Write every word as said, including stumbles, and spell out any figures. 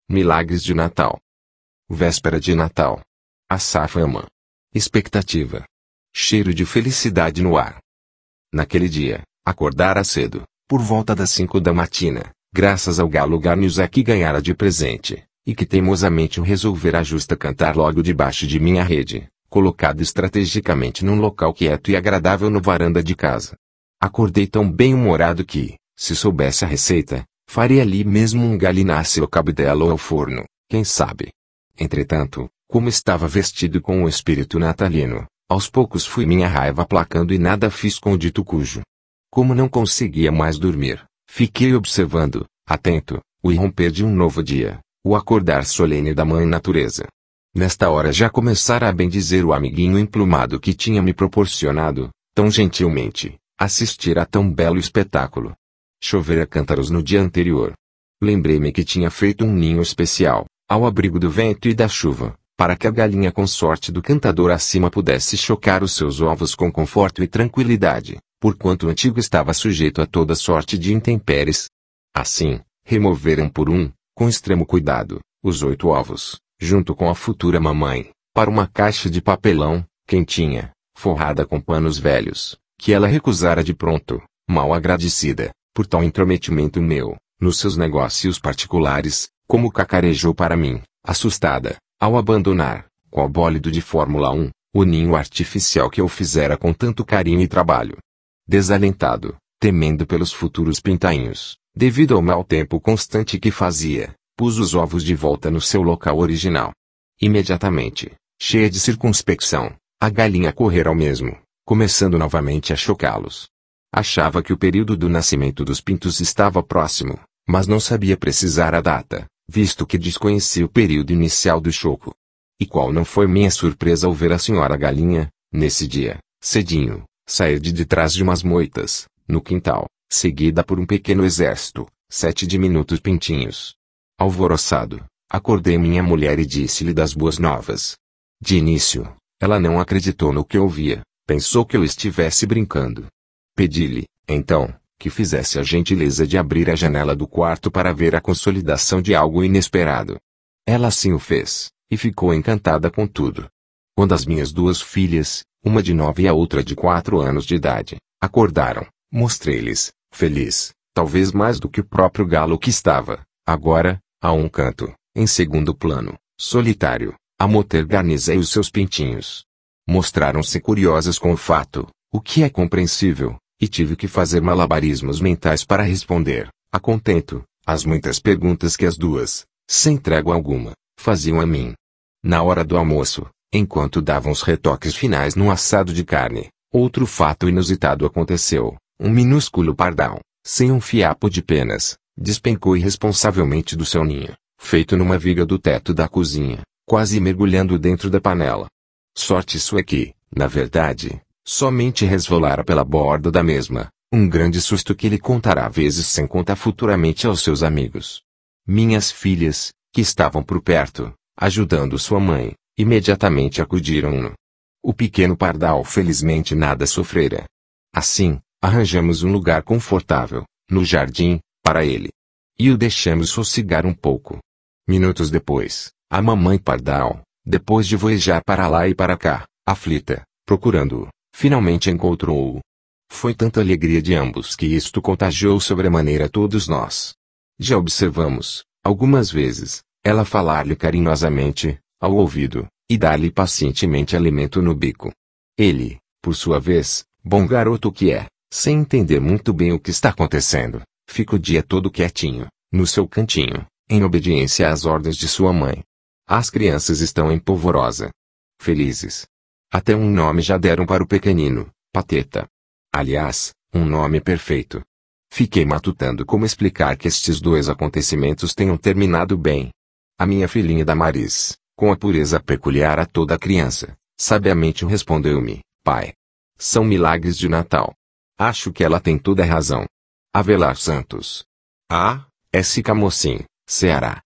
Milagres de Natal. Véspera de Natal. Açafama. Expectativa. Cheiro de felicidade no ar. Naquele dia, acordara cedo, por volta das cinco da matina, graças ao galo Garnizé que ganhara de presente, e que teimosamente o resolvera justa cantar logo debaixo de minha rede, colocado estrategicamente num local quieto e agradável no varanda de casa. Acordei tão bem-humorado que, se soubesse a receita, faria ali mesmo um galináceo ao cabidela ou ao forno, quem sabe. Entretanto, como estava vestido com o espírito natalino, aos poucos fui minha raiva aplacando e nada fiz com o dito cujo. Como não conseguia mais dormir, fiquei observando, atento, o irromper de um novo dia, o acordar solene da mãe natureza. Nesta hora já começara a bendizer o amiguinho emplumado que tinha me proporcionado, tão gentilmente, assistir a tão belo espetáculo. Chovera cântaros no dia anterior. Lembrei-me que tinha feito um ninho especial, ao abrigo do vento e da chuva, para que a galinha consorte do cantador acima pudesse chocar os seus ovos com conforto e tranquilidade, porquanto o antigo estava sujeito a toda sorte de intempéries. Assim, removeram por um, com extremo cuidado, os oito ovos, junto com a futura mamãe, para uma caixa de papelão, quentinha, forrada com panos velhos, que ela recusara de pronto, mal agradecida, por tal intrometimento meu, nos seus negócios particulares, como cacarejou para mim, assustada, ao abandonar, qual bólido de Fórmula um, o ninho artificial que eu fizera com tanto carinho e trabalho. Desalentado, temendo pelos futuros pintainhos, devido ao mau tempo constante que fazia, pus os ovos de volta no seu local original. Imediatamente, cheia de circunspecção, a galinha correra ao mesmo, começando novamente a chocá-los. Achava que o período do nascimento dos pintos estava próximo, mas não sabia precisar a data, visto que desconhecia o período inicial do choco. E qual não foi minha surpresa ao ver a senhora galinha, nesse dia, cedinho, sair de detrás de umas moitas, no quintal, seguida por um pequeno exército, sete diminutos pintinhos. Alvoroçado, acordei minha mulher e disse-lhe das boas novas. De início, ela não acreditou no que ouvia, pensou que eu estivesse brincando. Pedi-lhe, então, que fizesse a gentileza de abrir a janela do quarto para ver a consolidação de algo inesperado. Ela assim o fez, e ficou encantada com tudo. Quando as minhas duas filhas, uma de nove e a outra de quatro anos de idade, acordaram, mostrei-lhes, feliz, talvez mais do que o próprio galo que estava, agora, a um canto, em segundo plano, solitário, a moter Garnizé e os seus pintinhos. Mostraram-se curiosas com o fato, o que é compreensível, e tive que fazer malabarismos mentais para responder, a contento, às muitas perguntas que as duas, sem trégua alguma, faziam a mim. Na hora do almoço, enquanto davam os retoques finais no assado de carne, outro fato inusitado aconteceu. Um minúsculo pardal, sem um fiapo de penas, despencou irresponsavelmente do seu ninho, feito numa viga do teto da cozinha, quase mergulhando dentro da panela. Sorte sua que, na verdade, somente resvalara pela borda da mesma, um grande susto que ele contará vezes sem contar futuramente aos seus amigos. Minhas filhas, que estavam por perto, ajudando sua mãe, imediatamente acudiram-no. O pequeno pardal felizmente nada sofrera. Assim, arranjamos um lugar confortável, no jardim, para ele. E o deixamos sossegar um pouco. Minutos depois, a mamãe pardal, depois de voejar para lá e para cá, aflita, procurando-o, finalmente encontrou-o. Foi tanta alegria de ambos que isto contagiou sobremaneira todos nós. Já observamos, algumas vezes, ela falar-lhe carinhosamente, ao ouvido, e dar-lhe pacientemente alimento no bico. Ele, por sua vez, bom garoto que é, sem entender muito bem o que está acontecendo, fica o dia todo quietinho, no seu cantinho, em obediência às ordens de sua mãe. As crianças estão em polvorosa. Felizes. Até um nome já deram para o pequenino, Pateta. Aliás, um nome perfeito. Fiquei matutando como explicar que estes dois acontecimentos tenham terminado bem. A minha filhinha Damaris, com a pureza peculiar a toda criança, sabiamente respondeu-me, pai. São milagres de Natal. Acho que ela tem toda a razão. Avelar Santos. A. S. Camocim, Ceará.